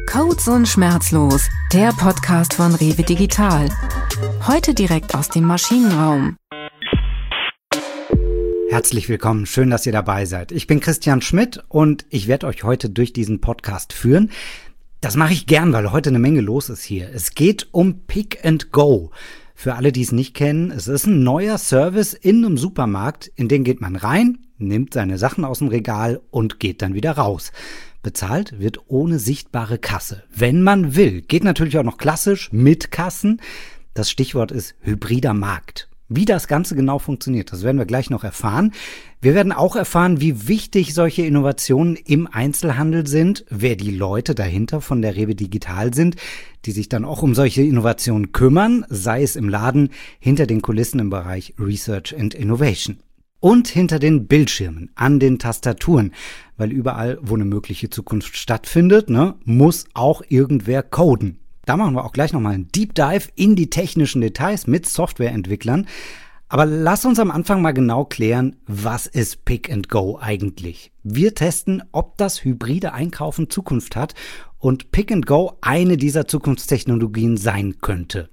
Codes und Schmerzlos, der Podcast von Rewe Digital. Heute direkt aus dem Maschinenraum. Herzlich willkommen, schön, dass ihr dabei seid. Ich bin Christian Schmidt und ich werde euch heute durch diesen Podcast führen. Das mache ich gern, weil heute eine Menge los ist hier. Es geht um Pick and Go. Für alle, die es nicht kennen, es ist ein neuer Service in einem Supermarkt, in den geht man rein, nimmt seine Sachen aus dem Regal und geht dann wieder raus. Bezahlt wird ohne sichtbare Kasse, wenn man will. Geht natürlich auch noch klassisch mit Kassen. Das Stichwort ist hybrider Markt. Wie das Ganze genau funktioniert, das werden wir gleich noch erfahren. Wir werden auch erfahren, wie wichtig solche Innovationen im Einzelhandel sind, wer die Leute dahinter von der Rewe Digital sind, die sich dann auch um solche Innovationen kümmern, sei es im Laden, hinter den Kulissen im Bereich Research and Innovation. Und hinter den Bildschirmen, an den Tastaturen, weil überall, wo eine mögliche Zukunft stattfindet, muss auch irgendwer coden. Da machen wir auch gleich nochmal einen Deep Dive in die technischen Details mit Softwareentwicklern. Aber lass uns am Anfang mal genau klären, was ist Pick and Go eigentlich? Wir testen, ob das hybride Einkaufen Zukunft hat und Pick and Go eine dieser Zukunftstechnologien sein könnte.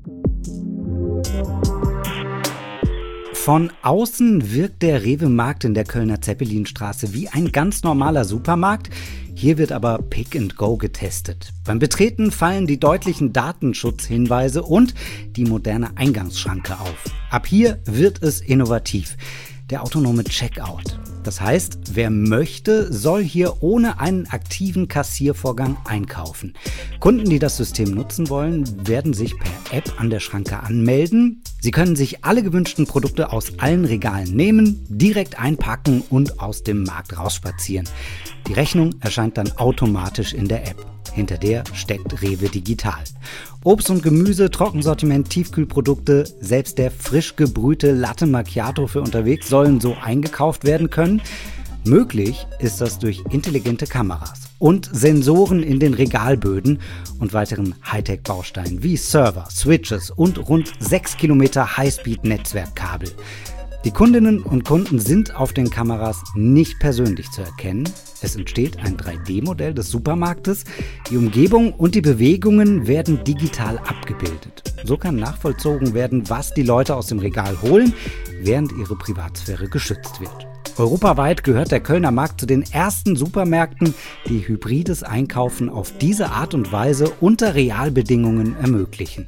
Von außen wirkt der Rewe-Markt in der Kölner Zeppelinstraße wie ein ganz normaler Supermarkt. Hier wird aber Pick and Go getestet. Beim Betreten fallen die deutlichen Datenschutzhinweise und die moderne Eingangsschranke auf. Ab hier wird es innovativ. Der autonome Checkout. Das heißt, wer möchte, soll hier ohne einen aktiven Kassiervorgang einkaufen. Kunden, die das System nutzen wollen, werden sich per App an der Schranke anmelden. Sie können sich alle gewünschten Produkte aus allen Regalen nehmen, direkt einpacken und aus dem Markt rausspazieren. Die Rechnung erscheint dann automatisch in der App. Hinter der steckt Rewe Digital. Obst und Gemüse, Trockensortiment, Tiefkühlprodukte, selbst der frisch gebrühte Latte Macchiato für unterwegs sollen so eingekauft werden können. Möglich ist das durch intelligente Kameras und Sensoren in den Regalböden und weiteren Hightech-Bausteinen wie Server, Switches und rund 6 Kilometer Highspeed-Netzwerkkabel. Die Kundinnen und Kunden sind auf den Kameras nicht persönlich zu erkennen. Es entsteht ein 3D-Modell des Supermarktes. Die Umgebung und die Bewegungen werden digital abgebildet. So kann nachvollzogen werden, was die Leute aus dem Regal holen, während ihre Privatsphäre geschützt wird. Europaweit gehört der Kölner Markt zu den ersten Supermärkten, die hybrides Einkaufen auf diese Art und Weise unter Realbedingungen ermöglichen.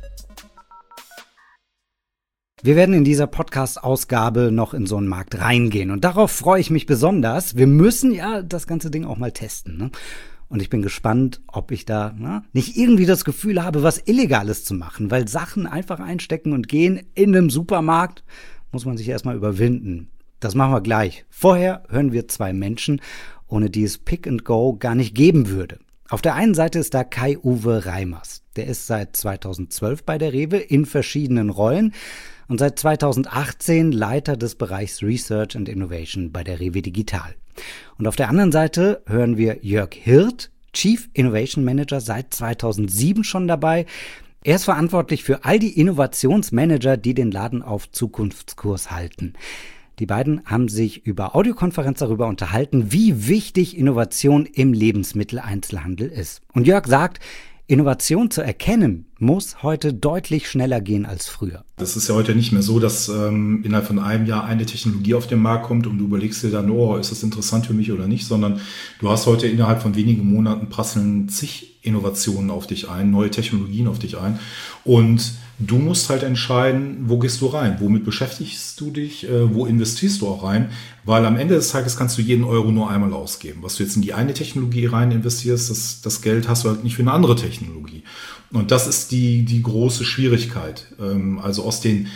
Wir werden in dieser Podcast-Ausgabe noch in so einen Markt reingehen und darauf freue ich mich besonders. Wir müssen ja das ganze Ding auch mal testen, Und ich bin gespannt, ob ich da nicht irgendwie das Gefühl habe, was Illegales zu machen, weil Sachen einfach einstecken und gehen in einem Supermarkt, muss man sich erstmal überwinden. Das machen wir gleich. Vorher hören wir zwei Menschen, ohne die es Pick and Go gar nicht geben würde. Auf der einen Seite ist da Kai-Uwe Reimers. Der ist seit 2012 bei der Rewe in verschiedenen Rollen und seit 2018 Leiter des Bereichs Research and Innovation bei der Rewe Digital. Und auf der anderen Seite hören wir Jörg Hirt, Chief Innovation Manager, seit 2007 schon dabei. Er ist verantwortlich für all die Innovationsmanager, die den Laden auf Zukunftskurs halten. Die beiden haben sich über Audiokonferenz darüber unterhalten, wie wichtig Innovation im Lebensmitteleinzelhandel ist. Und Jörg sagt, Innovation zu erkennen muss heute deutlich schneller gehen als früher. Es ist ja heute nicht mehr so, dass innerhalb von einem Jahr eine Technologie auf den Markt kommt und du überlegst dir dann, ist das interessant für mich oder nicht, sondern du hast heute innerhalb von wenigen Monaten prasseln zig Innovationen auf dich ein, neue Technologien auf dich ein und du musst halt entscheiden, wo gehst du rein, womit beschäftigst du dich, wo investierst du auch rein, weil am Ende des Tages kannst du jeden Euro nur einmal ausgeben. Was du jetzt in die eine Technologie rein investierst, das Geld hast du halt nicht für eine andere Technologie. Und das ist die große Schwierigkeit. Also aus den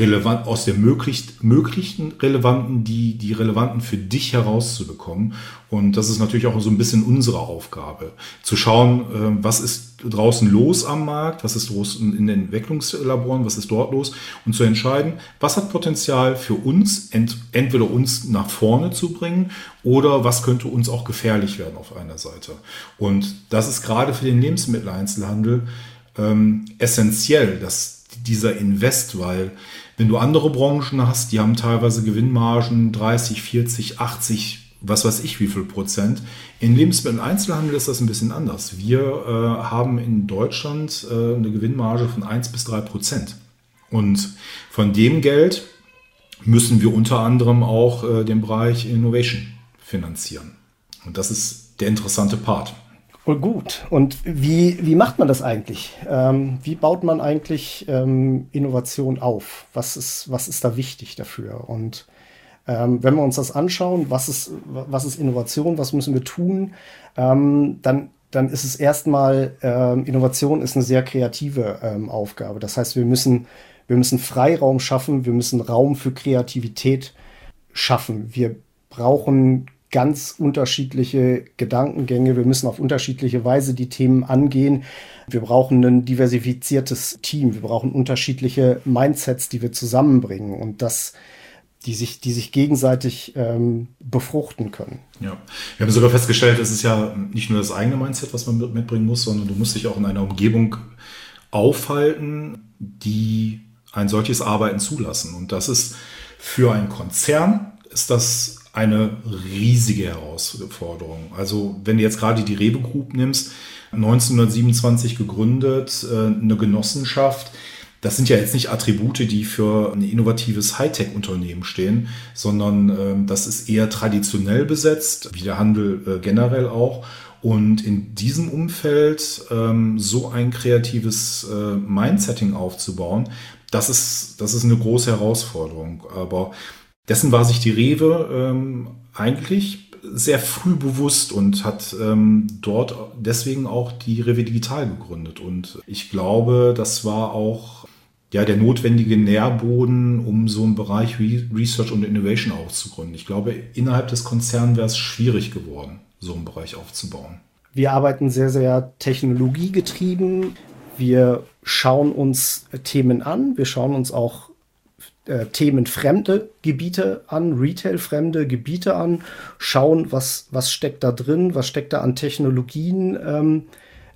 möglichen Relevanten, die Relevanten für dich herauszubekommen. Und das ist natürlich auch so ein bisschen unsere Aufgabe. Zu schauen, was ist draußen los am Markt, was ist draußen in den Entwicklungslaboren, was ist dort los und zu entscheiden, was hat Potenzial für uns, entweder uns nach vorne zu bringen oder was könnte uns auch gefährlich werden auf einer Seite. Und das ist gerade für den Lebensmitteleinzelhandel essentiell, dass dieser Invest, weil wenn du andere Branchen hast, die haben teilweise Gewinnmargen 30, 40, 80 was weiß ich wie viel Prozent. Im Lebensmitteleinzelhandel ist das ein bisschen anders. Wir haben in Deutschland eine Gewinnmarge von 1-3%. Und von dem Geld müssen wir unter anderem auch den Bereich Innovation finanzieren. Und das ist der interessante Part. Und gut. Und wie macht man das eigentlich? Wie baut man eigentlich Innovation auf? Was ist da wichtig dafür? Und wenn wir uns das anschauen, was ist Innovation, was müssen wir tun, dann ist es erstmal, Innovation ist eine sehr kreative Aufgabe. Das heißt, wir müssen Freiraum schaffen, wir müssen Raum für Kreativität schaffen. Wir brauchen ganz unterschiedliche Gedankengänge. Wir müssen auf unterschiedliche Weise die Themen angehen. Wir brauchen ein diversifiziertes Team. Wir brauchen unterschiedliche Mindsets, die wir zusammenbringen und die sich gegenseitig befruchten können. Ja, wir haben sogar festgestellt, es ist ja nicht nur das eigene Mindset, was man mitbringen muss, sondern du musst dich auch in einer Umgebung aufhalten, die ein solches Arbeiten zulassen. Und das ist für einen Konzern, ist das eine riesige Herausforderung. Also wenn du jetzt gerade die Rewe Group nimmst, 1927 gegründet, eine Genossenschaft, das sind ja jetzt nicht Attribute, die für ein innovatives Hightech-Unternehmen stehen, sondern das ist eher traditionell besetzt, wie der Handel generell auch. Und in diesem Umfeld so ein kreatives Mindsetting aufzubauen, das ist eine große Herausforderung. Aber dessen war sich die Rewe eigentlich sehr früh bewusst und hat dort deswegen auch die Rewe Digital gegründet. Und ich glaube, das war auch der notwendige Nährboden, um so einen Bereich Research und Innovation auch zu gründen. Ich glaube, innerhalb des Konzerns wäre es schwierig geworden, so einen Bereich aufzubauen. Wir arbeiten sehr, sehr technologiegetrieben. Wir schauen uns Themen an. Wir schauen uns auch themenfremde Gebiete an, retailfremde Gebiete an, schauen, was steckt da drin, was steckt da an Technologien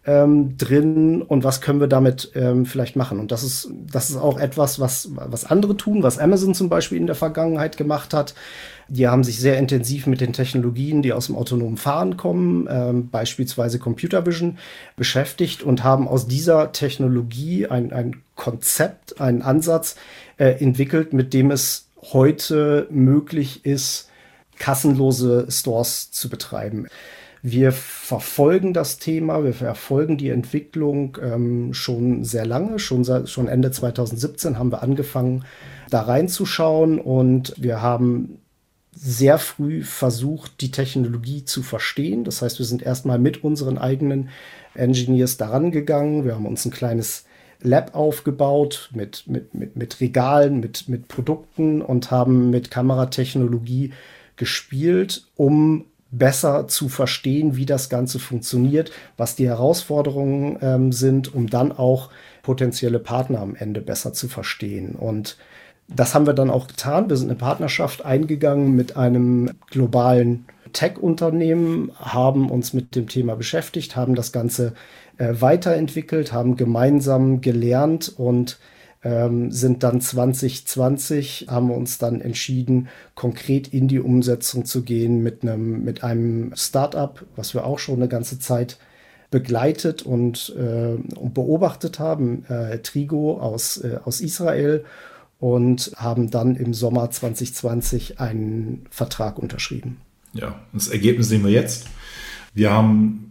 drin und was können wir damit vielleicht machen. Und das ist auch etwas, was andere tun, was Amazon zum Beispiel in der Vergangenheit gemacht hat. Die haben sich sehr intensiv mit den Technologien, die aus dem autonomen Fahren kommen, beispielsweise Computer Vision, beschäftigt und haben aus dieser Technologie ein Konzept, einen Ansatz entwickelt, mit dem es heute möglich ist, kassenlose Stores zu betreiben. Wir verfolgen das Thema, wir verfolgen die Entwicklung schon sehr lange. Schon Ende 2017 haben wir angefangen, da reinzuschauen und wir haben sehr früh versucht, die Technologie zu verstehen. Das heißt, wir sind erstmal mit unseren eigenen Engineers daran gegangen. Wir haben uns ein kleines Lab aufgebaut mit Regalen, mit Produkten und haben mit Kameratechnologie gespielt, um besser zu verstehen, wie das Ganze funktioniert, was die Herausforderungen sind, um dann auch potenzielle Partner am Ende besser zu verstehen. Und das haben wir dann auch getan. Wir sind eine Partnerschaft eingegangen mit einem globalen Tech-Unternehmen, haben uns mit dem Thema beschäftigt, haben das Ganze weiterentwickelt, haben gemeinsam gelernt und sind dann 2020, haben wir uns dann entschieden, konkret in die Umsetzung zu gehen mit einem Startup, was wir auch schon eine ganze Zeit begleitet und beobachtet haben, Trigo aus Israel, und haben dann im Sommer 2020 einen Vertrag unterschrieben. Ja, das Ergebnis sehen wir jetzt. Wir haben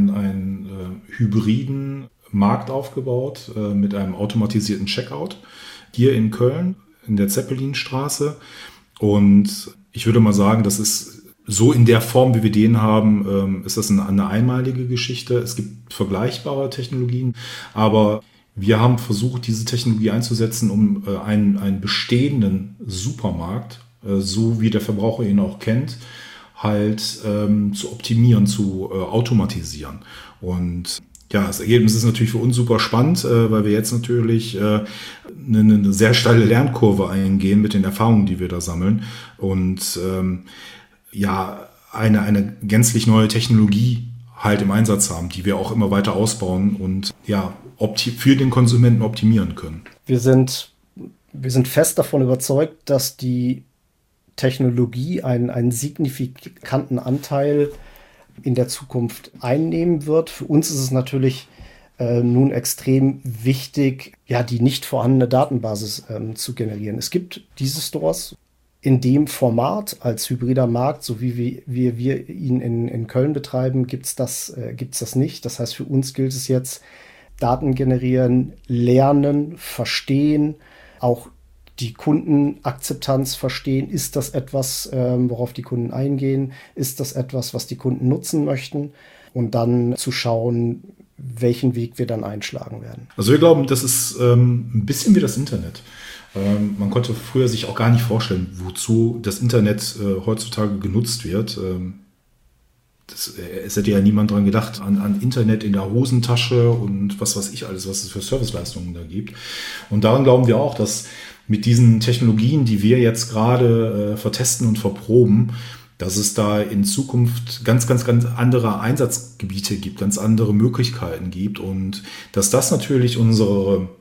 einen hybriden Markt aufgebaut mit einem automatisierten Checkout hier in Köln in der Zeppelinstraße. Und ich würde mal sagen, das ist so in der Form, wie wir den haben, ist das eine einmalige Geschichte. Es gibt vergleichbare Technologien, aber wir haben versucht, diese Technologie einzusetzen, um einen bestehenden Supermarkt, so wie der Verbraucher ihn auch kennt, halt zu optimieren, zu automatisieren. Und ja, das Ergebnis ist natürlich für uns super spannend, weil wir jetzt natürlich eine sehr steile Lernkurve eingehen mit den Erfahrungen, die wir da sammeln. Und eine gänzlich neue Technologie halt im Einsatz haben, die wir auch immer weiter ausbauen und für den Konsumenten optimieren können. Wir sind fest davon überzeugt, dass die Technologie einen signifikanten Anteil in der Zukunft einnehmen wird. Für uns ist es natürlich nun extrem wichtig, ja, die nicht vorhandene Datenbasis zu generieren. Es gibt diese Stores in dem Format als hybrider Markt, so wie wir ihn in Köln betreiben, gibt's das nicht. Das heißt, für uns gilt es jetzt, Daten generieren, lernen, verstehen, auch die Kundenakzeptanz verstehen. Ist das etwas, worauf die Kunden eingehen? Ist das etwas, was die Kunden nutzen möchten? Und dann zu schauen, welchen Weg wir dann einschlagen werden. Also wir glauben, das ist ein bisschen wie das Internet. Man konnte früher sich auch gar nicht vorstellen, wozu das Internet heutzutage genutzt wird. Es hätte ja niemand dran gedacht, an Internet in der Hosentasche und was weiß ich alles, was es für Serviceleistungen da gibt. Und daran glauben wir auch, dass mit diesen Technologien, die wir jetzt gerade vertesten und verproben, dass es da in Zukunft ganz andere Einsatzgebiete gibt, ganz andere Möglichkeiten gibt und dass das natürlich unseren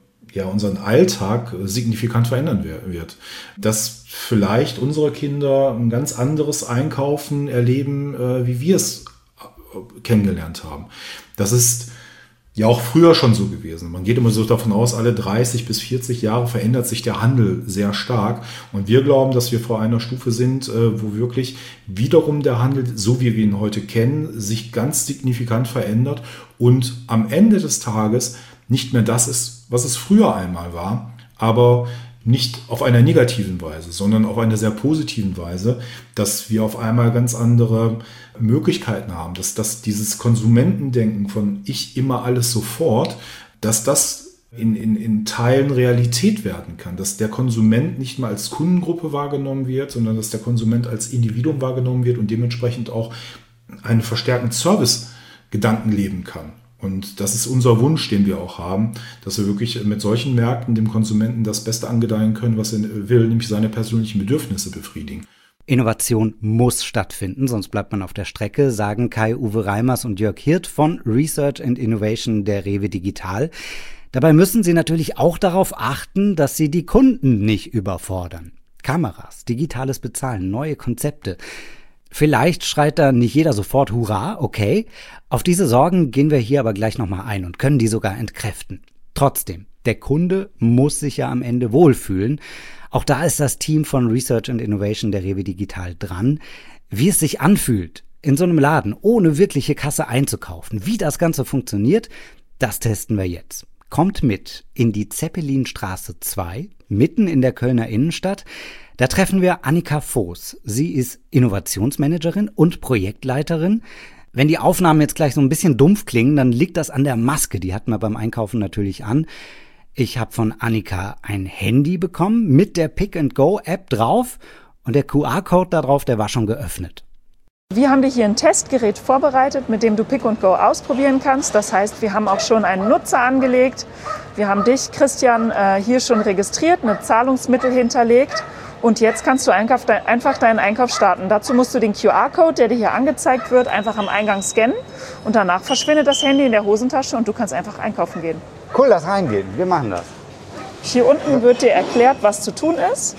Alltag signifikant verändern wird. Dass vielleicht unsere Kinder ein ganz anderes Einkaufen erleben, wie wir es kennengelernt haben. Das ist ja auch früher schon so gewesen. Man geht immer so davon aus, alle 30 bis 40 Jahre verändert sich der Handel sehr stark. Und wir glauben, dass wir vor einer Stufe sind, wo wirklich wiederum der Handel, so wie wir ihn heute kennen, sich ganz signifikant verändert und am Ende des Tages nicht mehr das ist, was es früher einmal war, aber nicht auf einer negativen Weise, sondern auf einer sehr positiven Weise, dass wir auf einmal ganz andere Möglichkeiten haben, dass dieses Konsumentendenken von ich immer alles sofort, dass das in Teilen Realität werden kann, dass der Konsument nicht mehr als Kundengruppe wahrgenommen wird, sondern dass der Konsument als Individuum wahrgenommen wird und dementsprechend auch einen verstärkten Service-Gedanken leben kann. Und das ist unser Wunsch, den wir auch haben, dass wir wirklich mit solchen Märkten dem Konsumenten das Beste angedeihen können, was er will, nämlich seine persönlichen Bedürfnisse befriedigen. Innovation muss stattfinden, sonst bleibt man auf der Strecke, sagen Kai-Uwe Reimers und Jörg Hirt von Research and Innovation der Rewe Digital. Dabei müssen sie natürlich auch darauf achten, dass sie die Kunden nicht überfordern. Kameras, digitales Bezahlen, neue Konzepte. Vielleicht schreit da nicht jeder sofort Hurra, okay. Auf diese Sorgen gehen wir hier aber gleich nochmal ein und können die sogar entkräften. Trotzdem, der Kunde muss sich ja am Ende wohlfühlen. Auch da ist das Team von Research and Innovation der Rewe Digital dran. Wie es sich anfühlt, in so einem Laden ohne wirkliche Kasse einzukaufen, wie das Ganze funktioniert, das testen wir jetzt. Kommt mit in die Zeppelinstraße 2, mitten in der Kölner Innenstadt. Da treffen wir Annika Voß. Sie ist Innovationsmanagerin und Projektleiterin. Wenn die Aufnahmen jetzt gleich so ein bisschen dumpf klingen, dann liegt das an der Maske. Die hatten wir beim Einkaufen natürlich an. Ich habe von Annika ein Handy bekommen mit der Pick-and-Go-App drauf und der QR-Code da drauf, der war schon geöffnet. Wir haben dir hier ein Testgerät vorbereitet, mit dem du Pick and Go ausprobieren kannst. Das heißt, wir haben auch schon einen Nutzer angelegt. Wir haben dich, Christian, hier schon registriert, mit Zahlungsmittel hinterlegt. Und jetzt kannst du einfach deinen Einkauf starten. Dazu musst du den QR-Code, der dir hier angezeigt wird, einfach am Eingang scannen. Und danach verschwindet das Handy in der Hosentasche und du kannst einfach einkaufen gehen. Cool, lass reingehen. Wir machen das. Hier unten wird dir erklärt, was zu tun ist.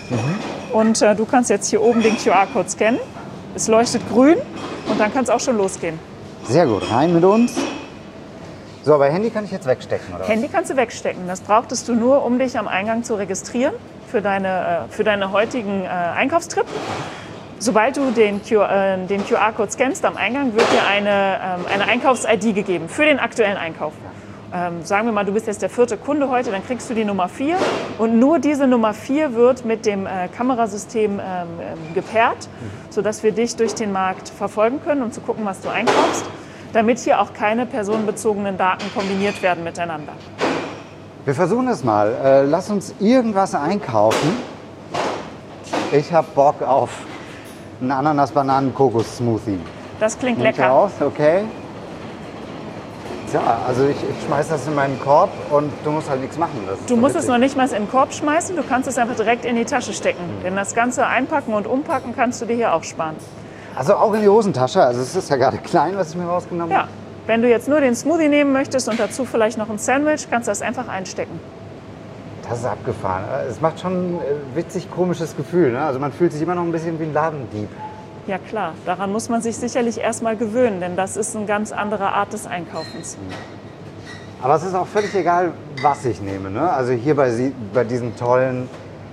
Und du kannst jetzt hier oben den QR-Code scannen. Es leuchtet grün und dann kann es auch schon losgehen. Sehr gut, rein mit uns. So, aber Handy kann ich jetzt wegstecken, oder? Handy kannst du wegstecken. Das brauchtest du nur, um dich am Eingang zu registrieren für deine heutigen Einkaufstrip. Sobald du den QR-Code scannst am Eingang, wird dir eine Einkaufs-ID gegeben für den aktuellen Einkauf. Sagen wir mal, du bist jetzt der 4. Kunde heute, dann kriegst du die Nummer 4 und nur diese Nummer 4 wird mit dem Kamerasystem gepaart, sodass wir dich durch den Markt verfolgen können, um zu gucken, was du einkaufst, damit hier auch keine personenbezogenen Daten kombiniert werden miteinander. Wir versuchen es mal. Lass uns irgendwas einkaufen. Ich habe Bock auf einen Ananas-Bananen-Kokos-Smoothie. Das klingt lecker. Raus, okay. Ja, also ich schmeiße das in meinen Korb und du musst halt nichts machen. Du musst es noch nicht mal in den Korb schmeißen, du kannst es einfach direkt in die Tasche stecken. Denn das ganze Einpacken und Umpacken kannst du dir hier auch sparen. Also auch in die Hosentasche? Also es ist ja gerade klein, was ich mir rausgenommen habe. Ja, wenn du jetzt nur den Smoothie nehmen möchtest und dazu vielleicht noch ein Sandwich, kannst du das einfach einstecken. Das ist abgefahren. Es macht schon ein witzig komisches Gefühl. Ne? Also man fühlt sich immer noch ein bisschen wie ein Ladendieb. Ja klar, daran muss man sich sicherlich erstmal gewöhnen, denn das ist eine ganz andere Art des Einkaufens. Aber es ist auch völlig egal, was ich nehme. Ne? Also hier bei diesen tollen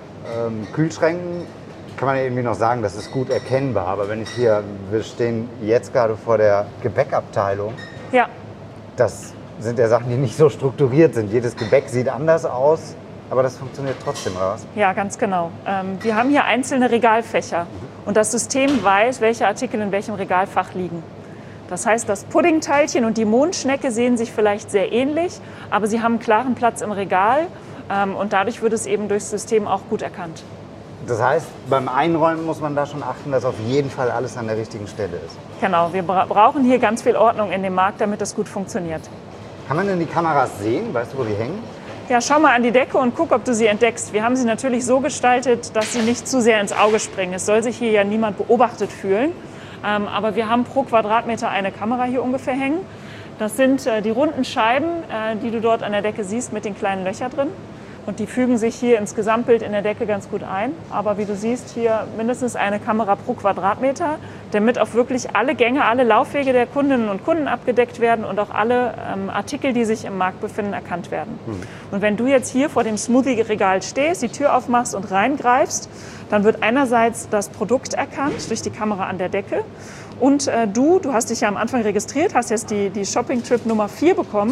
Kühlschränken kann man ja irgendwie noch sagen, das ist gut erkennbar. Aber wenn wir stehen jetzt gerade vor der Gebäckabteilung. Ja. Das sind ja Sachen, die nicht so strukturiert sind. Jedes Gebäck sieht anders aus, aber das funktioniert trotzdem, oder was? Ja, ganz genau. Wir haben hier einzelne Regalfächer und das System weiß, welche Artikel in welchem Regalfach liegen. Das heißt, das Puddingteilchen und die Mondschnecke sehen sich vielleicht sehr ähnlich, aber sie haben einen klaren Platz im Regal und dadurch wird es eben durchs System auch gut erkannt. Das heißt, beim Einräumen muss man da schon achten, dass auf jeden Fall alles an der richtigen Stelle ist. Genau, wir brauchen hier ganz viel Ordnung in dem Markt, damit das gut funktioniert. Kann man denn die Kameras sehen? Weißt du, wo die hängen? Ja, schau mal an die Decke und guck, ob du sie entdeckst. Wir haben sie natürlich so gestaltet, dass sie nicht zu sehr ins Auge springen. Es soll sich hier ja niemand beobachtet fühlen. Aber wir haben pro Quadratmeter eine Kamera hier ungefähr hängen. Das sind die runden Scheiben, die du dort an der Decke siehst mit den kleinen Löchern drin. Und die fügen sich hier ins Gesamtbild in der Decke ganz gut ein. Aber wie du siehst, hier mindestens eine Kamera pro Quadratmeter, damit auch wirklich alle Gänge, alle Laufwege der Kundinnen und Kunden abgedeckt werden und auch alle Artikel, die sich im Markt befinden, erkannt werden. Und wenn du jetzt hier vor dem Smoothie-Regal stehst, die Tür aufmachst und reingreifst, dann wird einerseits das Produkt erkannt durch die Kamera an der Decke. Und du hast dich ja am Anfang registriert, hast jetzt die Shopping-Trip Nummer 4 bekommen.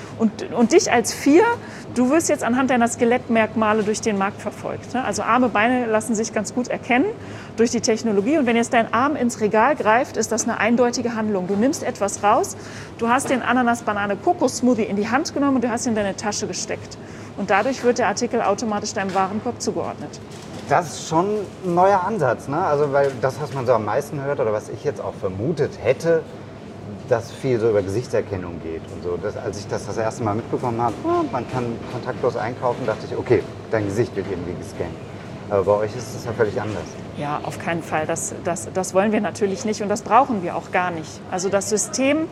Und dich als 4, du wirst jetzt anhand deiner Skelettmerkmale durch den Markt verfolgt. Also Arme, Beine lassen sich ganz gut erkennen durch die Technologie. Und wenn jetzt dein Arm ins Regal greift, ist das eine eindeutige Handlung. Du nimmst etwas raus, du hast den Ananas-Banane-Kokos-Smoothie in die Hand genommen und du hast ihn in deine Tasche gesteckt. Und dadurch wird der Artikel automatisch deinem Warenkorb zugeordnet. Das ist schon ein neuer Ansatz, ne? Also weil das, was man so am meisten hört oder was ich jetzt auch vermutet hätte, dass viel so über Gesichtserkennung geht und so. Als ich das erste Mal mitbekommen habe, man kann kontaktlos einkaufen, dachte ich, okay, dein Gesicht wird irgendwie gescannt. Aber bei euch ist es ja völlig anders. Ja, auf keinen Fall. Das wollen wir natürlich nicht und das brauchen wir auch gar nicht. Also das System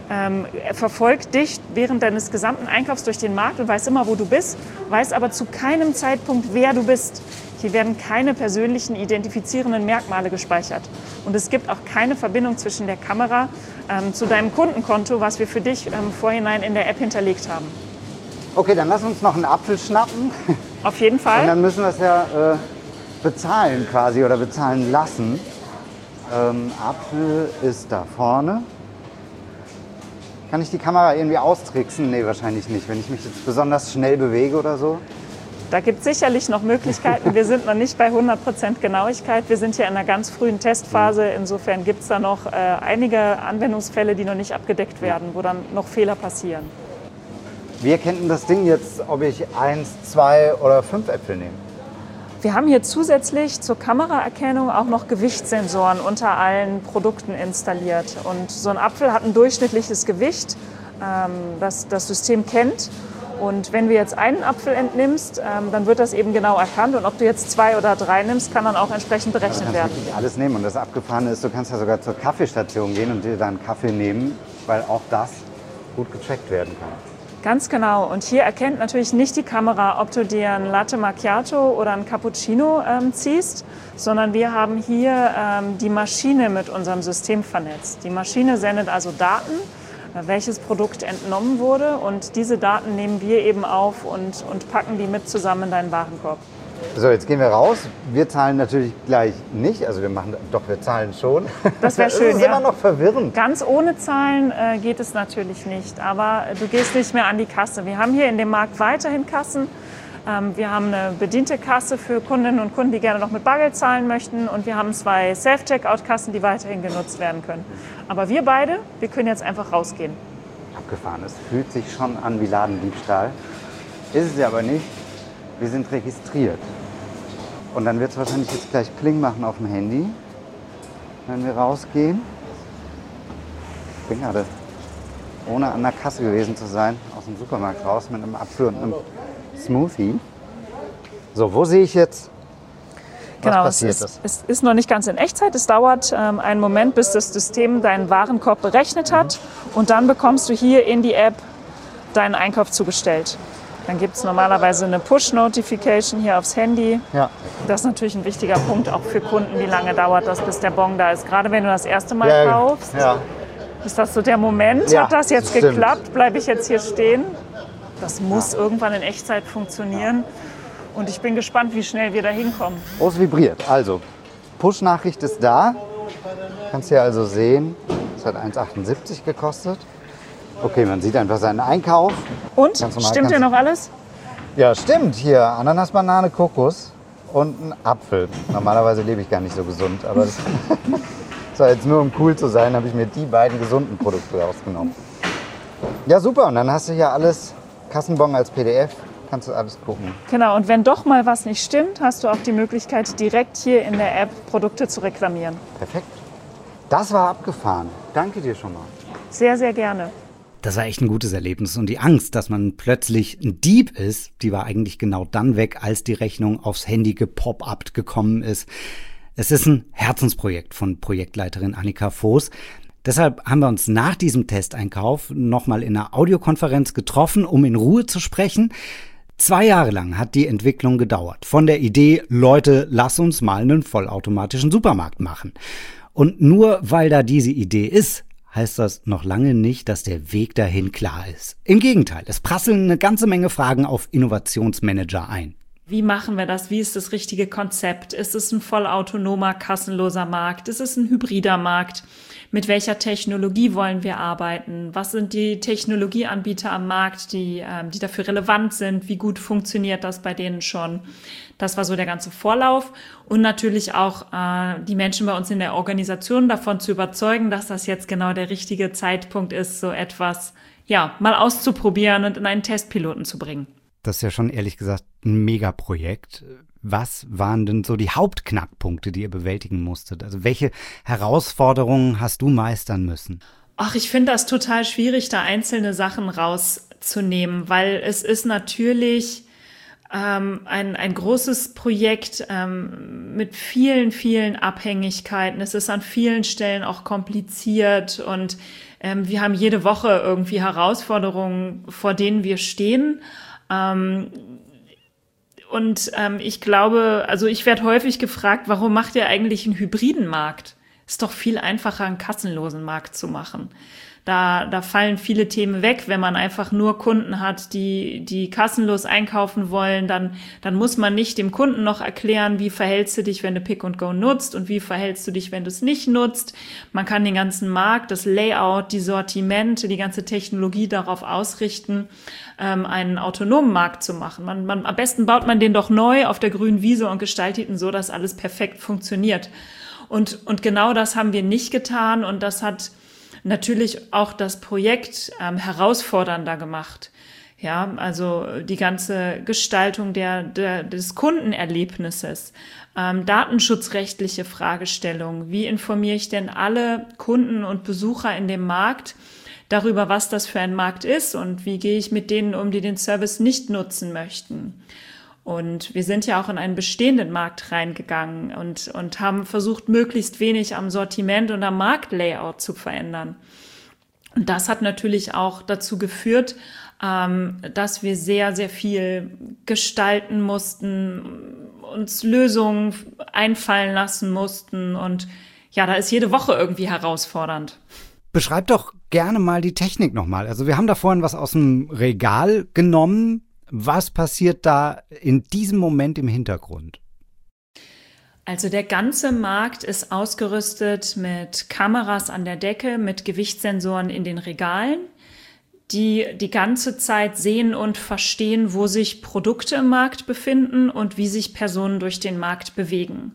verfolgt dich während deines gesamten Einkaufs durch den Markt und weiß immer, wo du bist, weiß aber zu keinem Zeitpunkt, wer du bist. Hier werden keine persönlichen identifizierenden Merkmale gespeichert. Und es gibt auch keine Verbindung zwischen der Kamera zu deinem Kundenkonto, was wir für dich im Vorhinein in der App hinterlegt haben. Okay, dann lass uns noch einen Apfel schnappen. Auf jeden Fall. Und dann müssen wir es ja bezahlen quasi oder bezahlen lassen. Apfel ist da vorne. Kann ich die Kamera irgendwie austricksen? Nee, wahrscheinlich nicht. Wenn ich mich jetzt besonders schnell bewege oder so. Da gibt es sicherlich noch Möglichkeiten. Wir sind noch nicht bei 100% Genauigkeit. Wir sind hier in einer ganz frühen Testphase. Insofern gibt es da noch einige Anwendungsfälle, die noch nicht abgedeckt werden, wo dann noch Fehler passieren. Wie erkennt denn das Ding jetzt, ob ich 1, 2 oder 5 Äpfel nehme? Wir haben hier zusätzlich zur Kameraerkennung auch noch Gewichtssensoren unter allen Produkten installiert. Und so ein Apfel hat ein durchschnittliches Gewicht, das das System kennt. Und wenn du jetzt einen Apfel entnimmst, dann wird das eben genau erkannt. Und ob du jetzt 2 oder 3 nimmst, kann dann auch entsprechend berechnet werden. Du kannst wirklich alles nehmen. Und das Abgefahrene ist, du kannst ja sogar zur Kaffeestation gehen und dir dann einen Kaffee nehmen, weil auch das gut getrackt werden kann. Ganz genau. Und hier erkennt natürlich nicht die Kamera, ob du dir ein Latte Macchiato oder ein Cappuccino ziehst, sondern wir haben hier die Maschine mit unserem System vernetzt. Die Maschine sendet also Daten, welches Produkt entnommen wurde, und diese Daten nehmen wir eben auf und packen die mit zusammen in deinen Warenkorb. So, jetzt gehen wir raus. Wir zahlen natürlich gleich nicht. Also wir zahlen schon. Das wäre schön, Das ist immer noch verwirrend. Ganz ohne Zahlen geht es natürlich nicht, aber du gehst nicht mehr an die Kasse. Wir haben hier in dem Markt weiterhin Kassen. Wir haben eine bediente Kasse für Kundinnen und Kunden, die gerne noch mit Bargeld zahlen möchten, und wir haben 2 Self-Checkout-Kassen, die weiterhin genutzt werden können. Aber wir können jetzt einfach rausgehen. Abgefahren. Es fühlt sich schon an wie Ladendiebstahl. Ist es aber nicht. Wir sind registriert. Und dann wird es wahrscheinlich jetzt gleich Pling machen auf dem Handy, wenn wir rausgehen. Ich bin gerade, ohne an der Kasse gewesen zu sein, aus dem Supermarkt raus mit einem Apfel und einem Smoothie. So, wo sehe ich jetzt, was passiert ist? Es ist noch nicht ganz in Echtzeit. Es dauert einen Moment, bis das System deinen Warenkorb berechnet hat. Und dann bekommst du hier in die App deinen Einkauf zugestellt. Dann gibt es normalerweise eine Push-Notification hier aufs Handy. Ja. Das ist natürlich ein wichtiger Punkt auch für Kunden. Wie lange dauert das, bis der Bon da ist? Gerade wenn du das erste Mal kaufst, ist das so der Moment. Ja, hat das jetzt stimmt. geklappt? Bleibe ich jetzt hier stehen? Das muss irgendwann in Echtzeit funktionieren. Und ich bin gespannt, wie schnell wir da hinkommen. Oh, es vibriert. Also, Push-Nachricht ist da. Kannst hier also sehen, es hat 1,78 gekostet. Okay, man sieht einfach seinen Einkauf. Und? Stimmt hier noch alles? Ja, stimmt. Hier Ananas, Banane, Kokos und ein Apfel. Normalerweise lebe ich gar nicht so gesund, aber das war jetzt nur, um cool zu sein, habe ich mir die beiden gesunden Produkte rausgenommen. Ja, super. Und dann hast du hier alles, Kassenbon als PDF, kannst du alles gucken. Genau, und wenn doch mal was nicht stimmt, hast du auch die Möglichkeit, direkt hier in der App Produkte zu reklamieren. Perfekt. Das war abgefahren. Danke dir schon mal. Sehr, sehr gerne. Das war echt ein gutes Erlebnis und die Angst, dass man plötzlich ein Dieb ist, die war eigentlich genau dann weg, als die Rechnung aufs Handy gepop-upt gekommen ist. Es ist ein Herzensprojekt von Projektleiterin Annika Voß. Deshalb haben wir uns nach diesem Testeinkauf nochmal in einer Audiokonferenz getroffen, um in Ruhe zu sprechen. 2 Jahre lang hat die Entwicklung gedauert. Von der Idee, Leute, lass uns mal einen vollautomatischen Supermarkt machen. Und nur weil da diese Idee ist, heißt das noch lange nicht, dass der Weg dahin klar ist. Im Gegenteil, es prasseln eine ganze Menge Fragen auf Innovationsmanager ein. Wie machen wir das? Wie ist das richtige Konzept? Ist es ein vollautonomer, kassenloser Markt? Ist es ein hybrider Markt? Mit welcher Technologie wollen wir arbeiten? Was sind die Technologieanbieter am Markt, die dafür relevant sind? Wie gut funktioniert das bei denen schon? Das war so der ganze Vorlauf. Und natürlich auch die Menschen bei uns in der Organisation davon zu überzeugen, dass das jetzt genau der richtige Zeitpunkt ist, so etwas mal auszuprobieren und in einen Testpiloten zu bringen. Das ist ja schon ehrlich gesagt ein Megaprojekt. Was waren denn so die Hauptknackpunkte, die ihr bewältigen musstet? Also welche Herausforderungen hast du meistern müssen? Ach, ich finde das total schwierig, da einzelne Sachen rauszunehmen, weil es ist natürlich ein großes Projekt mit vielen, vielen Abhängigkeiten. Es ist an vielen Stellen auch kompliziert und wir haben jede Woche irgendwie Herausforderungen, vor denen wir stehen. Ich glaube, also ich werde häufig gefragt, warum macht ihr eigentlich einen hybriden Markt? Ist doch viel einfacher, einen kassenlosen Markt zu machen. Da fallen viele Themen weg. Wenn man einfach nur Kunden hat, die kassenlos einkaufen wollen, dann muss man nicht dem Kunden noch erklären, wie verhältst du dich, wenn du Pick and Go nutzt und wie verhältst du dich, wenn du es nicht nutzt. Man kann den ganzen Markt, das Layout, die Sortimente, die ganze Technologie darauf ausrichten, einen autonomen Markt zu machen. Am besten baut man den doch neu auf der grünen Wiese und gestaltet ihn so, dass alles perfekt funktioniert. Und genau das haben wir nicht getan und das hat natürlich auch das Projekt herausfordernder gemacht. Ja, also die ganze Gestaltung des Kundenerlebnisses, datenschutzrechtliche Fragestellungen. Wie informiere ich denn alle Kunden und Besucher in dem Markt darüber, was das für ein Markt ist und wie gehe ich mit denen um, die den Service nicht nutzen möchten? Und wir sind ja auch in einen bestehenden Markt reingegangen und haben versucht, möglichst wenig am Sortiment und am Marktlayout zu verändern. Und das hat natürlich auch dazu geführt, dass wir sehr, sehr viel gestalten mussten, uns Lösungen einfallen lassen mussten. Und ja, da ist jede Woche irgendwie herausfordernd. Beschreib doch gerne mal die Technik nochmal. Also wir haben da vorhin was aus dem Regal genommen. Was passiert da in diesem Moment im Hintergrund? Also der ganze Markt ist ausgerüstet mit Kameras an der Decke, mit Gewichtssensoren in den Regalen, die die ganze Zeit sehen und verstehen, wo sich Produkte im Markt befinden und wie sich Personen durch den Markt bewegen.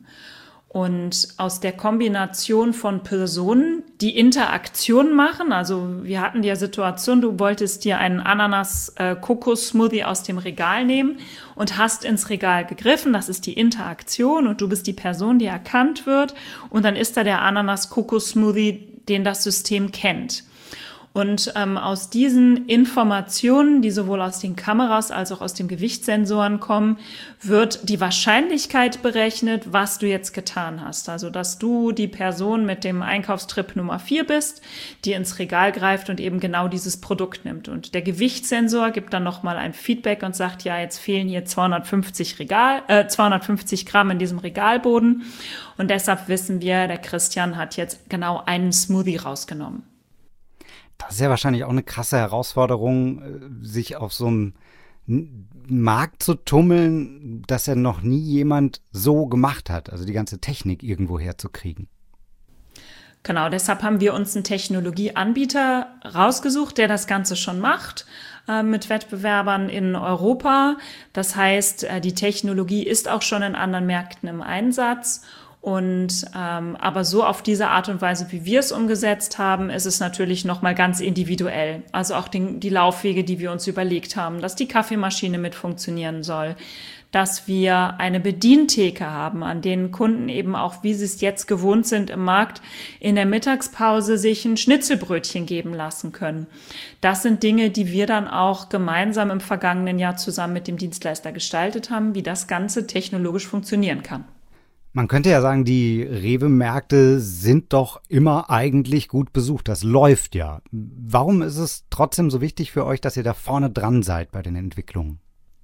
Und aus der Kombination von Personen, die Interaktion machen, also wir hatten die Situation, du wolltest dir einen Ananas-Kokos-Smoothie aus dem Regal nehmen und hast ins Regal gegriffen, das ist die Interaktion und du bist die Person, die erkannt wird und dann ist da der Ananas-Kokos-Smoothie, den das System kennt. Und aus diesen Informationen, die sowohl aus den Kameras als auch aus den Gewichtssensoren kommen, wird die Wahrscheinlichkeit berechnet, was du jetzt getan hast. Also, dass du die Person mit dem Einkaufstrip Nummer 4 bist, die ins Regal greift und eben genau dieses Produkt nimmt. Und der Gewichtssensor gibt dann nochmal ein Feedback und sagt, ja, jetzt fehlen hier 250 Gramm in diesem Regalboden. Und deshalb wissen wir, der Christian hat jetzt genau einen Smoothie rausgenommen. Das ist ja wahrscheinlich auch eine krasse Herausforderung, sich auf so einem Markt zu tummeln, dass ja noch nie jemand so gemacht hat, also die ganze Technik irgendwo herzukriegen. Genau, deshalb haben wir uns einen Technologieanbieter rausgesucht, der das Ganze schon macht, mit Wettbewerbern in Europa. Das heißt, die Technologie ist auch schon in anderen Märkten im Einsatz. Und aber so auf diese Art und Weise, wie wir es umgesetzt haben, ist es natürlich nochmal ganz individuell. Also auch die Laufwege, die wir uns überlegt haben, dass die Kaffeemaschine mit funktionieren soll, dass wir eine Bedientheke haben, an denen Kunden eben auch, wie sie es jetzt gewohnt sind im Markt, in der Mittagspause sich ein Schnitzelbrötchen geben lassen können. Das sind Dinge, die wir dann auch gemeinsam im vergangenen Jahr zusammen mit dem Dienstleister gestaltet haben, wie das Ganze technologisch funktionieren kann. Man könnte ja sagen, die Rewe-Märkte sind doch immer eigentlich gut besucht. Das läuft ja. Warum ist es trotzdem so wichtig für euch, dass ihr da vorne dran seid bei den Entwicklungen?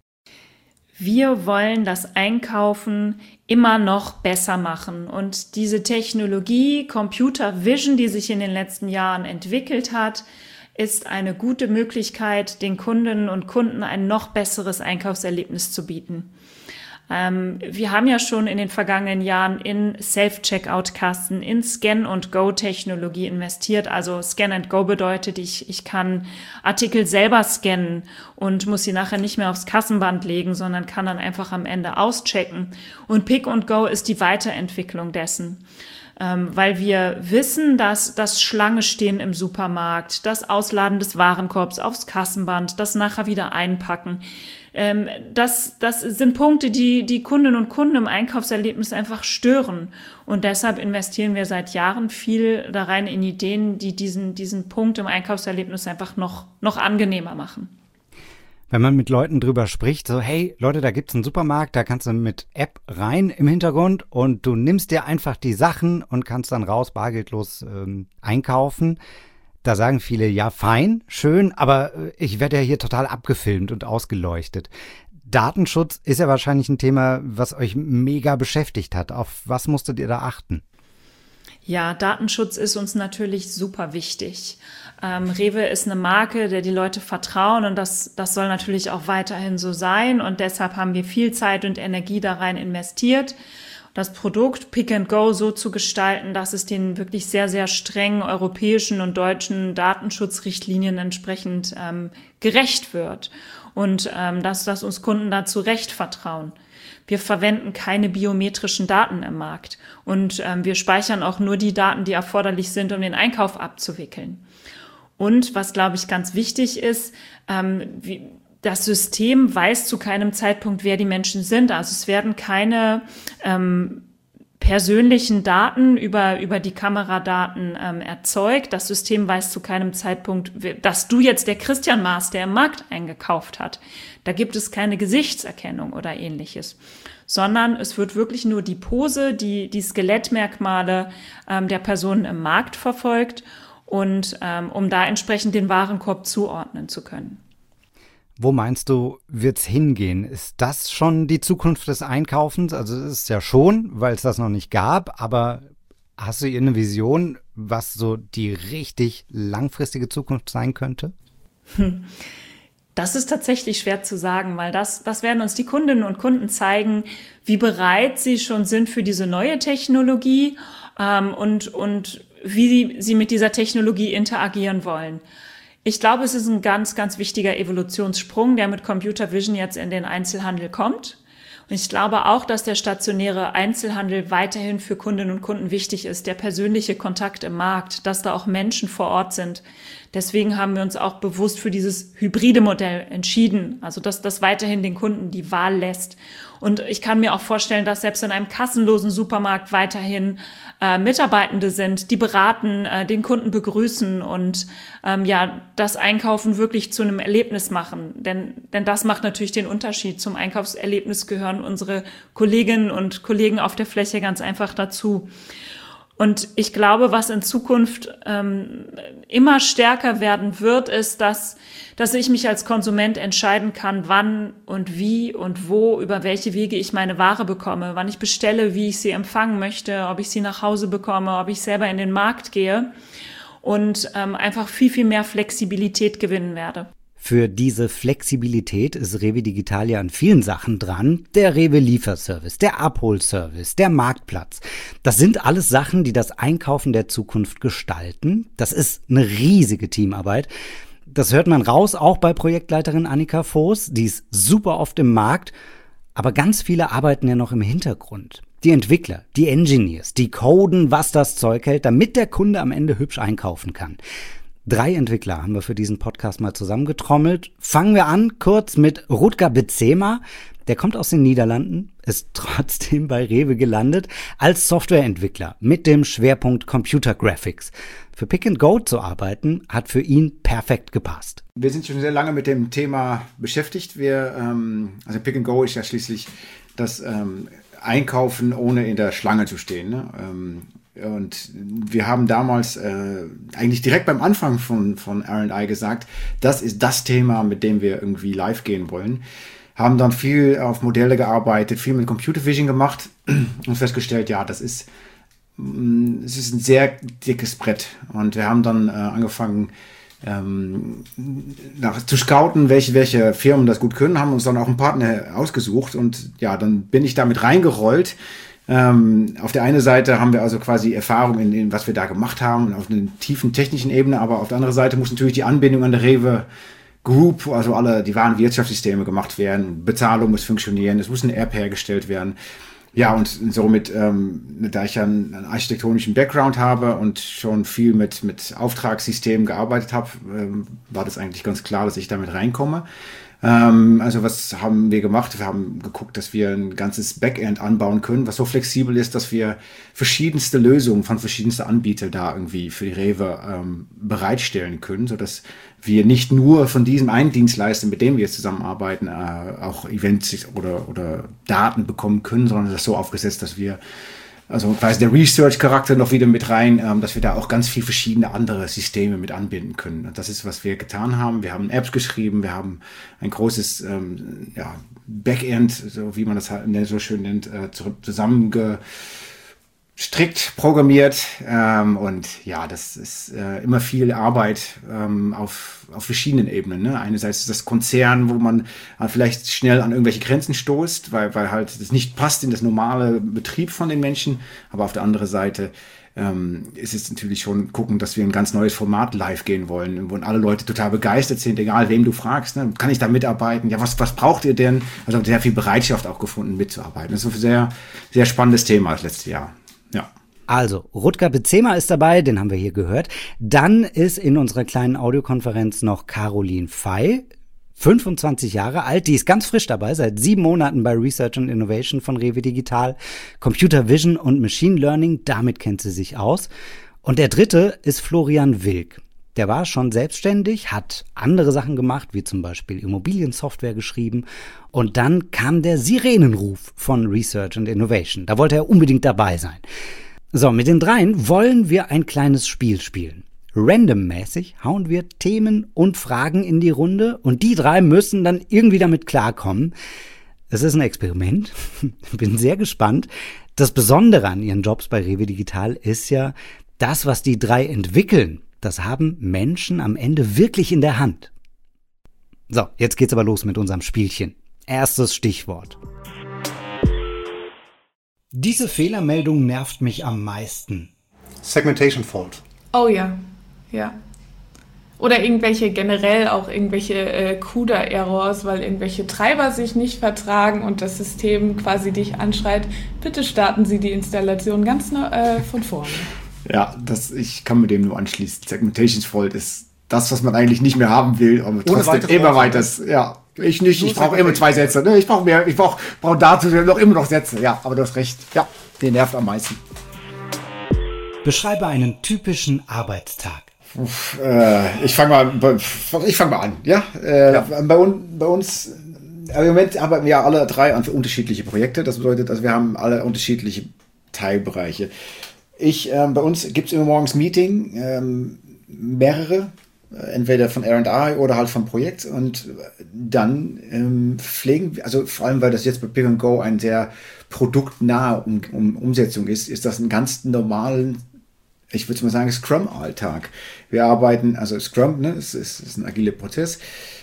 Wir wollen das Einkaufen immer noch besser machen. Und diese Technologie, Computer Vision, die sich in den letzten Jahren entwickelt hat, ist eine gute Möglichkeit, den Kundinnen und Kunden ein noch besseres Einkaufserlebnis zu bieten. Wir haben ja schon in den vergangenen Jahren in Self-Checkout-Kassen, in Scan-and-Go-Technologie investiert. Also Scan-and-Go bedeutet, ich kann Artikel selber scannen und muss sie nachher nicht mehr aufs Kassenband legen, sondern kann dann einfach am Ende auschecken. Und Pick-and-Go ist die Weiterentwicklung dessen. Weil wir wissen, dass das Schlange stehen im Supermarkt, das Ausladen des Warenkorbs aufs Kassenband, das nachher wieder einpacken. Das sind Punkte, die Kundinnen und Kunden im Einkaufserlebnis einfach stören. Und deshalb investieren wir seit Jahren viel da rein in Ideen, die diesen Punkt im Einkaufserlebnis einfach noch angenehmer machen. Wenn man mit Leuten drüber spricht, so hey Leute, da gibt's einen Supermarkt, da kannst du mit App rein im Hintergrund und du nimmst dir einfach die Sachen und kannst dann raus bargeldlos einkaufen. Da sagen viele, ja fein, schön, aber ich werde ja hier total abgefilmt und ausgeleuchtet. Datenschutz ist ja wahrscheinlich ein Thema, was euch mega beschäftigt hat. Auf was musstet ihr da achten? Ja, Datenschutz ist uns natürlich super wichtig. Rewe ist eine Marke, der die Leute vertrauen und das soll natürlich auch weiterhin so sein und deshalb haben wir viel Zeit und Energie da rein investiert, das Produkt Pick and Go so zu gestalten, dass es den wirklich sehr, sehr strengen europäischen und deutschen Datenschutzrichtlinien entsprechend gerecht wird und dass uns Kunden da zu Recht vertrauen. Wir verwenden keine biometrischen Daten im Markt und wir speichern auch nur die Daten, die erforderlich sind, um den Einkauf abzuwickeln. Und was, glaube ich, ganz wichtig ist, das System weiß zu keinem Zeitpunkt, wer die Menschen sind. Also es werden keine persönlichen Daten über die Kameradaten erzeugt. Das System weiß zu keinem Zeitpunkt, dass du jetzt der Christian warst, der im Markt eingekauft hat. Da gibt es keine Gesichtserkennung oder ähnliches, sondern es wird wirklich nur die Pose, die Skelettmerkmale der Personen im Markt verfolgt und um da entsprechend den Warenkorb zuordnen zu können. Wo meinst du, wird's hingehen? Ist das schon die Zukunft des Einkaufens? Also es ist ja schon, weil es das noch nicht gab, aber hast du eine Vision, was so die richtig langfristige Zukunft sein könnte? Das ist tatsächlich schwer zu sagen, weil das werden uns die Kundinnen und Kunden zeigen, wie bereit sie schon sind für diese neue Technologie und wie sie mit dieser Technologie interagieren wollen. Ich glaube, es ist ein ganz, ganz wichtiger Evolutionssprung, der mit Computer Vision jetzt in den Einzelhandel kommt. Und ich glaube auch, dass der stationäre Einzelhandel weiterhin für Kundinnen und Kunden wichtig ist, der persönliche Kontakt im Markt, dass da auch Menschen vor Ort sind. Deswegen haben wir uns auch bewusst für dieses hybride Modell entschieden, also dass das weiterhin den Kunden die Wahl lässt. Und ich kann mir auch vorstellen, dass selbst in einem kassenlosen Supermarkt weiterhin Mitarbeitende sind, die beraten, den Kunden begrüßen und das Einkaufen wirklich zu einem Erlebnis machen. Denn das macht natürlich den Unterschied. Zum Einkaufserlebnis gehören unsere Kolleginnen und Kollegen auf der Fläche ganz einfach dazu. Und ich glaube, was in Zukunft immer stärker werden wird, ist, dass ich mich als Konsument entscheiden kann, wann und wie und wo, über welche Wege ich meine Ware bekomme, wann ich bestelle, wie ich sie empfangen möchte, ob ich sie nach Hause bekomme, ob ich selber in den Markt gehe und einfach viel, viel mehr Flexibilität gewinnen werde. Für diese Flexibilität ist Rewe Digital ja an vielen Sachen dran. Der Rewe Lieferservice, der Abholservice, der Marktplatz. Das sind alles Sachen, die das Einkaufen der Zukunft gestalten. Das ist eine riesige Teamarbeit. Das hört man raus, auch bei Projektleiterin Annika Voß. Die ist super oft im Markt. Aber ganz viele arbeiten ja noch im Hintergrund. Die Entwickler, die Engineers, die coden, was das Zeug hält, damit der Kunde am Ende hübsch einkaufen kann. 3 Entwickler haben wir für diesen Podcast mal zusammengetrommelt. Fangen wir an kurz mit Rutger Benzema. Der kommt aus den Niederlanden, ist trotzdem bei Rewe gelandet als Softwareentwickler mit dem Schwerpunkt Computer Graphics. Für Pick and Go zu arbeiten, hat für ihn perfekt gepasst. Wir sind schon sehr lange mit dem Thema beschäftigt. Also Pick and Go ist ja schließlich das Einkaufen, ohne in der Schlange zu stehen, ne? Und wir haben damals eigentlich direkt beim Anfang von R&I gesagt, das ist das Thema, mit dem wir irgendwie live gehen wollen. Haben dann viel auf Modelle gearbeitet, viel mit Computer Vision gemacht und festgestellt, ja, es ist ein sehr dickes Brett. Und wir haben dann angefangen zu scouten, welche Firmen das gut können, haben uns dann auch einen Partner ausgesucht und ja, dann bin ich damit reingerollt. Auf der einen Seite haben wir also quasi Erfahrung in was wir da gemacht haben, auf einer tiefen technischen Ebene, aber auf der anderen Seite muss natürlich die Anbindung an der Rewe Group, also die Warenwirtschaftssysteme gemacht werden, Bezahlung muss funktionieren, es muss eine App hergestellt werden. Ja, und somit, da ich ja einen architektonischen Background habe und schon viel mit Auftragssystemen gearbeitet habe, war das eigentlich ganz klar, dass ich damit reinkomme. Also was haben wir gemacht? Wir haben geguckt, dass wir ein ganzes Backend anbauen können, was so flexibel ist, dass wir verschiedenste Lösungen von verschiedensten Anbietern da irgendwie für die Rewe bereitstellen können, sodass wir nicht nur von diesem einen Dienstleister, mit dem wir jetzt zusammenarbeiten, auch Events oder Daten bekommen können, sondern das so aufgesetzt, dass wir also quasi der Research-Charakter noch wieder mit rein, dass wir da auch ganz viel verschiedene andere Systeme mit anbinden können. Und das ist, was wir getan haben. Wir haben Apps geschrieben, wir haben ein großes Backend, so wie man das halt so schön nennt, zusammengestrickt, programmiert. Und ja, das ist immer viel Arbeit auf verschiedenen Ebenen. Ne? Einerseits ist das Konzern, wo man vielleicht schnell an irgendwelche Grenzen stoßt, weil halt das nicht passt in das normale Betrieb von den Menschen. Aber auf der anderen Seite ist es natürlich schon gucken, dass wir ein ganz neues Format live gehen wollen, wo alle Leute total begeistert sind, egal wem du fragst. Ne? Kann ich da mitarbeiten? Ja, was braucht ihr denn? Also sehr viel Bereitschaft auch gefunden, mitzuarbeiten. Das ist ein sehr, sehr spannendes Thema das letzte Jahr. Ja. Also, Rutger Benzema ist dabei, den haben wir hier gehört. Dann ist in unserer kleinen Audiokonferenz noch Caroline Fey, 25 Jahre alt, die ist ganz frisch dabei, seit 7 Monaten bei Research and Innovation von Rewe Digital. Computer Vision und Machine Learning, damit kennt sie sich aus. Und der dritte ist Florian Wilk. Der war schon selbstständig, hat andere Sachen gemacht, wie zum Beispiel Immobiliensoftware geschrieben. Und dann kam der Sirenenruf von Research and Innovation. Da wollte er unbedingt dabei sein. So, mit den dreien wollen wir ein kleines Spiel spielen. Randommäßig hauen wir Themen und Fragen in die Runde und die 3 müssen dann irgendwie damit klarkommen. Es ist ein Experiment. Bin sehr gespannt. Das Besondere an ihren Jobs bei Rewe Digital ist ja, das, was die 3 entwickeln, das haben Menschen am Ende wirklich in der Hand. So, jetzt geht's aber los mit unserem Spielchen. Erstes Stichwort. Diese Fehlermeldung nervt mich am meisten. Segmentation Fault. Oh ja, ja. Oder generell auch irgendwelche CUDA-Errors, weil irgendwelche Treiber sich nicht vertragen und das System quasi dich anschreit, bitte starten Sie die Installation ganz von vorne. Ja, ich kann mit dem nur anschließen. Segmentation Fault ist das, was man eigentlich nicht mehr haben will, aber trotzdem immer weiter. Ja, ich nicht. Ich brauche immer 2 Sätze. Ne? Ich brauche mehr. Ich brauche dazu noch immer noch Sätze. Ja, aber du hast recht. Ja, den nervt am meisten. Beschreibe einen typischen Arbeitstag. Ich fange mal an. Ja, Bei uns im Moment arbeiten wir ja alle 3 an unterschiedliche Projekte. Das bedeutet, also wir haben alle unterschiedliche Teilbereiche. Bei uns gibt es immer morgens Meeting, mehrere, entweder von R&I oder halt vom Projekt, und dann pflegen wir, also vor allem, weil das jetzt bei Pick & Go ein sehr produktnahe Umsetzung ist das einen ganz normalen, ich würde mal sagen, Scrum-Alltag. Wir arbeiten, also Scrum, ne, es ist ein agiler Prozess.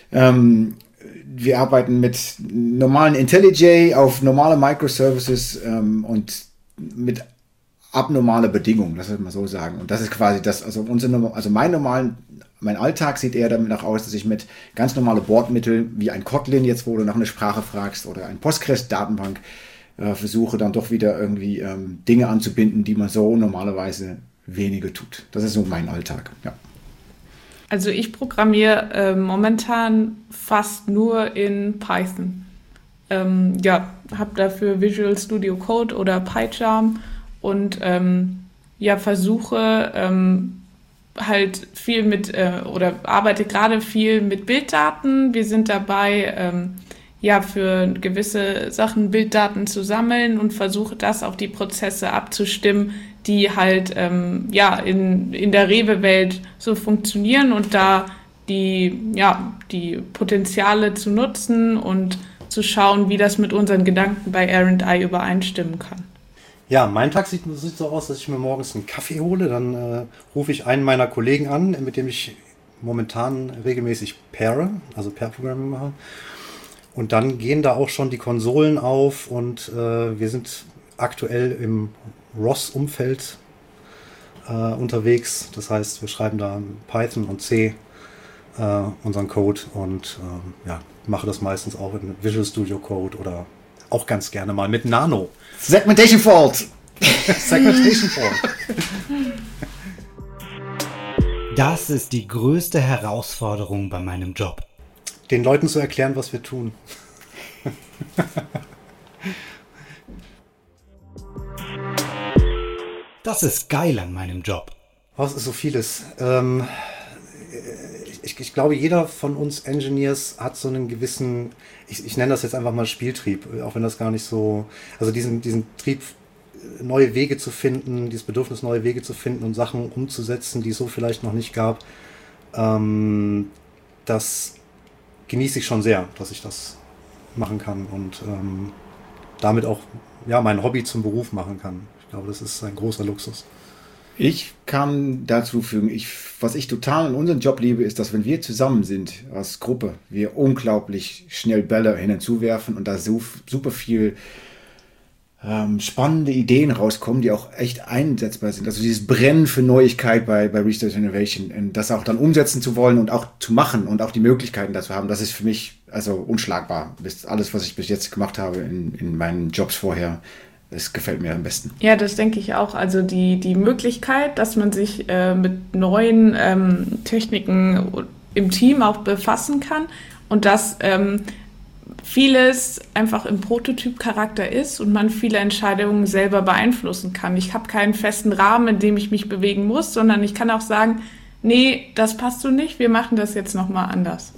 Wir arbeiten mit normalen IntelliJ auf normale Microservices und mit abnormale Bedingungen, das würde man so sagen. Und das ist quasi das, also mein Alltag sieht eher damit aus, dass ich mit ganz normalen Bordmitteln wie ein Kotlin, jetzt wo du nach einer Sprache fragst, oder ein Postgres-Datenbank, versuche dann doch wieder irgendwie Dinge anzubinden, die man so normalerweise weniger tut. Das ist so mein Alltag, ja. Also ich programmiere momentan fast nur in Python. Habe dafür Visual Studio Code oder PyCharm und versuche halt viel mit oder arbeite gerade viel mit Bilddaten. Wir sind dabei, für gewisse Sachen Bilddaten zu sammeln und versuche das auf die Prozesse abzustimmen, die halt in der Rewe-Welt so funktionieren, und da die Potenziale zu nutzen und zu schauen, wie das mit unseren Gedanken bei R&I übereinstimmen kann. Ja, mein Tag sieht so aus, dass ich mir morgens einen Kaffee hole, dann rufe ich einen meiner Kollegen an, mit dem ich momentan regelmäßig Pair-Programming mache. Und dann gehen da auch schon die Konsolen auf, und wir sind aktuell im ROS-Umfeld unterwegs. Das heißt, wir schreiben da Python und C unseren Code und mache das meistens auch in Visual Studio Code oder auch ganz gerne mal mit Nano. Segmentation Fault! Segmentation Fault. Das ist die größte Herausforderung bei meinem Job. Den Leuten zu erklären, was wir tun. Das ist geil an meinem Job. Was ist so vieles? Ich glaube, jeder von uns Engineers hat so einen gewissen, ich nenne das jetzt einfach mal Spieltrieb, auch wenn das gar nicht so, also diesen Trieb, neue Wege zu finden, dieses Bedürfnis, neue Wege zu finden und Sachen umzusetzen, die es so vielleicht noch nicht gab, das genieße ich schon sehr, dass ich das machen kann und damit auch mein Hobby zum Beruf machen kann. Ich glaube, das ist ein großer Luxus. Ich kann dazu fügen, was ich total in unserem Job liebe, ist, dass wenn wir zusammen sind als Gruppe, wir unglaublich schnell Bälle hin und zu werfen und da super viel spannende Ideen rauskommen, die auch echt einsetzbar sind. Also dieses Brennen für Neuigkeit bei Research Innovation und das auch dann umsetzen zu wollen und auch zu machen und auch die Möglichkeiten dazu haben, das ist für mich also unschlagbar. Alles, was ich bis jetzt gemacht habe in meinen Jobs vorher, das gefällt mir am besten. Ja, das denke ich auch. Also die Möglichkeit, dass man sich mit neuen Techniken im Team auch befassen kann und dass vieles einfach im Prototyp-Charakter ist und man viele Entscheidungen selber beeinflussen kann. Ich habe keinen festen Rahmen, in dem ich mich bewegen muss, sondern ich kann auch sagen, nee, das passt so nicht, wir machen das jetzt nochmal anders.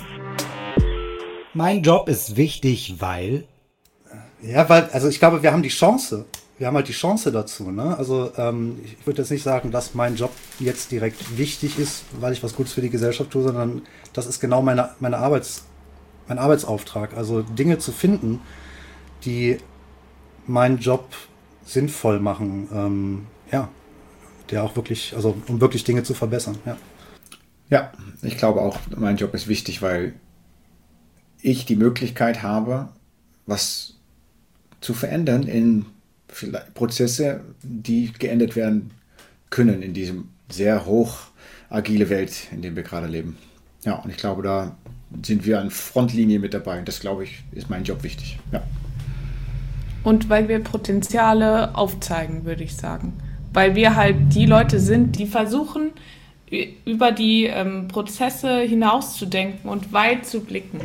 Mein Job ist wichtig, weil... Ja, also ich glaube, wir haben die Chance. Wir haben halt die Chance dazu. Ne? Also ich würde jetzt nicht sagen, dass mein Job jetzt direkt wichtig ist, weil ich was Gutes für die Gesellschaft tue, sondern das ist genau mein Arbeitsauftrag. Also Dinge zu finden, die meinen Job sinnvoll machen. Der auch wirklich, also um wirklich Dinge zu verbessern. Ja, ich glaube auch, mein Job ist wichtig, weil ich die Möglichkeit habe, was zu verändern in Prozesse, die geändert werden können in diesem sehr hoch agile Welt, in der wir gerade leben. Ja, und ich glaube, da sind wir an Frontlinie mit dabei. Und das, glaube ich, ist mein Job wichtig. Ja. Und weil wir Potenziale aufzeigen, würde ich sagen. Weil wir halt die Leute sind, die versuchen, über die Prozesse hinauszudenken und weit zu blicken.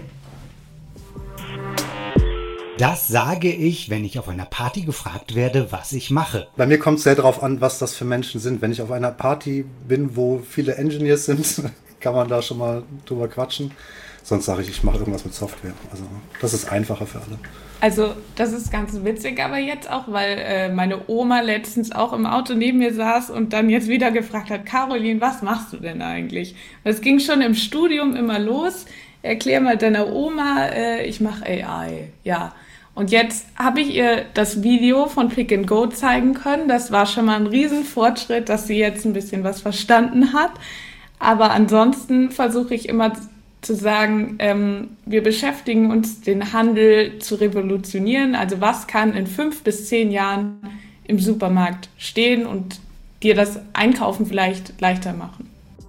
Das sage ich, wenn ich auf einer Party gefragt werde, was ich mache. Bei mir kommt es sehr darauf an, was das für Menschen sind. Wenn ich auf einer Party bin, wo viele Engineers sind, kann man da schon mal drüber quatschen. Sonst sage ich mache irgendwas mit Software. Also das ist einfacher für alle. Also das ist ganz witzig, aber jetzt auch, weil meine Oma letztens auch im Auto neben mir saß und dann jetzt wieder gefragt hat, Caroline, was machst du denn eigentlich? Das ging schon im Studium immer los. Erklär mal deiner Oma, ich mache AI. Ja. Und jetzt habe ich ihr das Video von Pick and Go zeigen können. Das war schon mal ein Riesenfortschritt, dass sie jetzt ein bisschen was verstanden hat. Aber ansonsten versuche ich immer zu sagen, wir beschäftigen uns, den Handel zu revolutionieren. Also was kann in 5 bis 10 Jahren im Supermarkt stehen und dir das Einkaufen vielleicht leichter machen.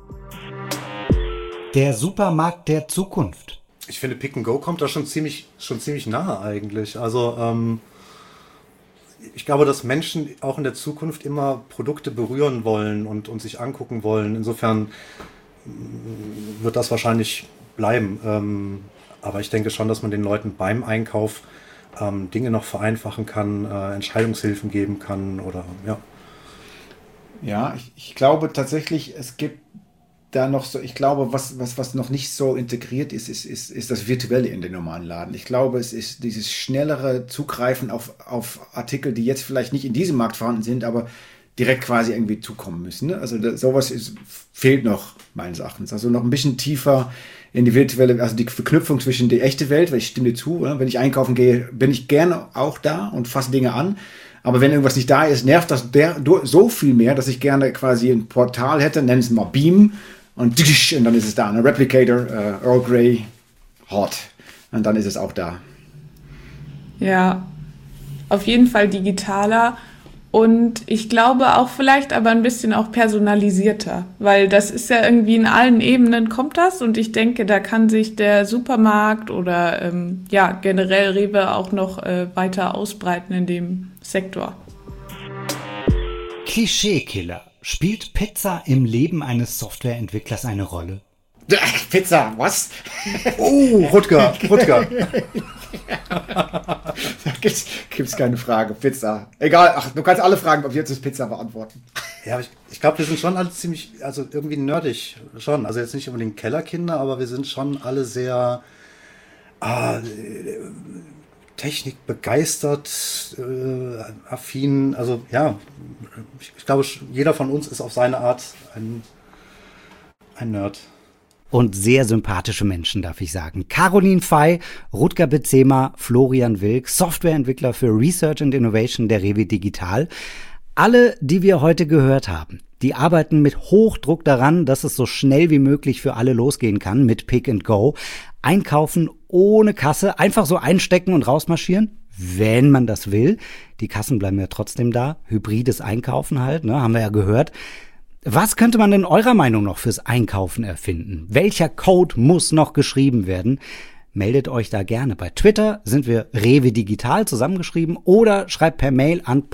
Der Supermarkt der Zukunft. Ich finde, Pick and Go kommt da schon ziemlich nahe eigentlich. Also ich glaube, dass Menschen auch in der Zukunft immer Produkte berühren wollen und sich angucken wollen. Insofern wird das wahrscheinlich bleiben. Aber ich denke schon, dass man den Leuten beim Einkauf Dinge noch vereinfachen kann, Entscheidungshilfen geben kann oder ja. Ja, ich glaube tatsächlich, es gibt da noch so, ich glaube, was noch nicht so integriert ist das Virtuelle in den normalen Laden. Ich glaube, es ist dieses schnellere Zugreifen auf Artikel, die jetzt vielleicht nicht in diesem Markt vorhanden sind, aber direkt quasi irgendwie zukommen müssen. Ne? Also sowas fehlt noch, meines Erachtens. Also noch ein bisschen tiefer in die virtuelle, also die Verknüpfung zwischen die echte Welt, weil ich stimme dir zu, oder? Wenn ich einkaufen gehe, bin ich gerne auch da und fasse Dinge an. Aber wenn irgendwas nicht da ist, nervt das so viel mehr, dass ich gerne quasi ein Portal hätte, nennen es mal Beam, und dann ist es da, ein Replicator, Earl Grey, Hot. Und dann ist es auch da. Ja, auf jeden Fall digitaler und ich glaube auch vielleicht aber ein bisschen auch personalisierter, weil das ist ja irgendwie in allen Ebenen kommt das und ich denke, da kann sich der Supermarkt oder generell Rewe auch noch weiter ausbreiten in dem Sektor. Klischeekiller. Spielt Pizza im Leben eines Softwareentwicklers eine Rolle? Pizza, was? Oh, Rutger. Da gibt's keine Frage. Pizza. Egal, du kannst alle Fragen ab jetzt ist Pizza beantworten. Ja, ich glaube, wir sind schon alle ziemlich, also irgendwie nerdig schon. Also jetzt nicht unbedingt Kellerkinder, aber wir sind schon alle sehr Technik begeistert, affin. Also ja, ich glaube, jeder von uns ist auf seine Art ein Nerd. Und sehr sympathische Menschen, darf ich sagen. Caroline Fey, Rutger Bedzema, Florian Wilk, Softwareentwickler für Research and Innovation der Rewe Digital. Alle, die wir heute gehört haben, die arbeiten mit Hochdruck daran, dass es so schnell wie möglich für alle losgehen kann mit Pick and Go. Einkaufen ohne Kasse, einfach so einstecken und rausmarschieren, wenn man das will. Die Kassen bleiben ja trotzdem da. Hybrides Einkaufen halt, ne, haben wir ja gehört. Was könnte man denn eurer Meinung noch fürs Einkaufen erfinden? Welcher Code muss noch geschrieben werden? Meldet euch da gerne. Bei Twitter sind wir Rewe Digital zusammengeschrieben oder schreibt per Mail an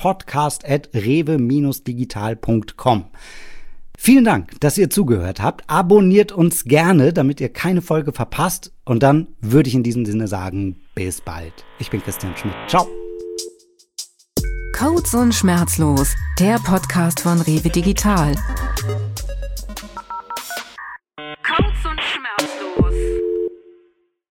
podcast@rewe-digital.com. Vielen Dank, dass ihr zugehört habt. Abonniert uns gerne, damit ihr keine Folge verpasst. Und dann würde ich in diesem Sinne sagen, bis bald. Ich bin Christian Schmidt. Ciao. Codes und Schmerzlos, der Podcast von Rewe Digital.